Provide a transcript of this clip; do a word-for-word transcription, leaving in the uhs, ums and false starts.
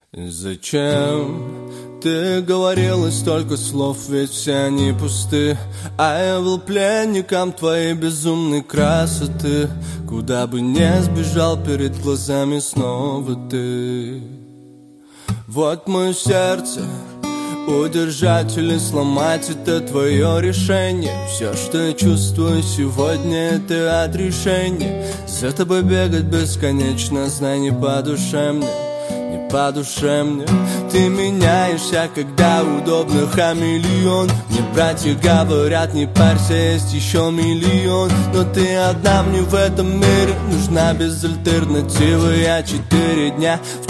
Зачем ты говорила столько слов, ведь все они пусты? А я был пленником твоей безумной красоты. Куда бы не сбежал, перед глазами снова ты. Вот мое сердце, удержать или сломать — это твое решение. Все, что я чувствую сегодня, это отрешение. За тобой бегать бесконечно, знай, не по душе мне, не по душе мне. Ты меняешься, когда удобно, хамелеон. Мне братья говорят, не парься, есть еще миллион. Но ты одна мне в этом мире нужна без альтернативы. Я четыре дня в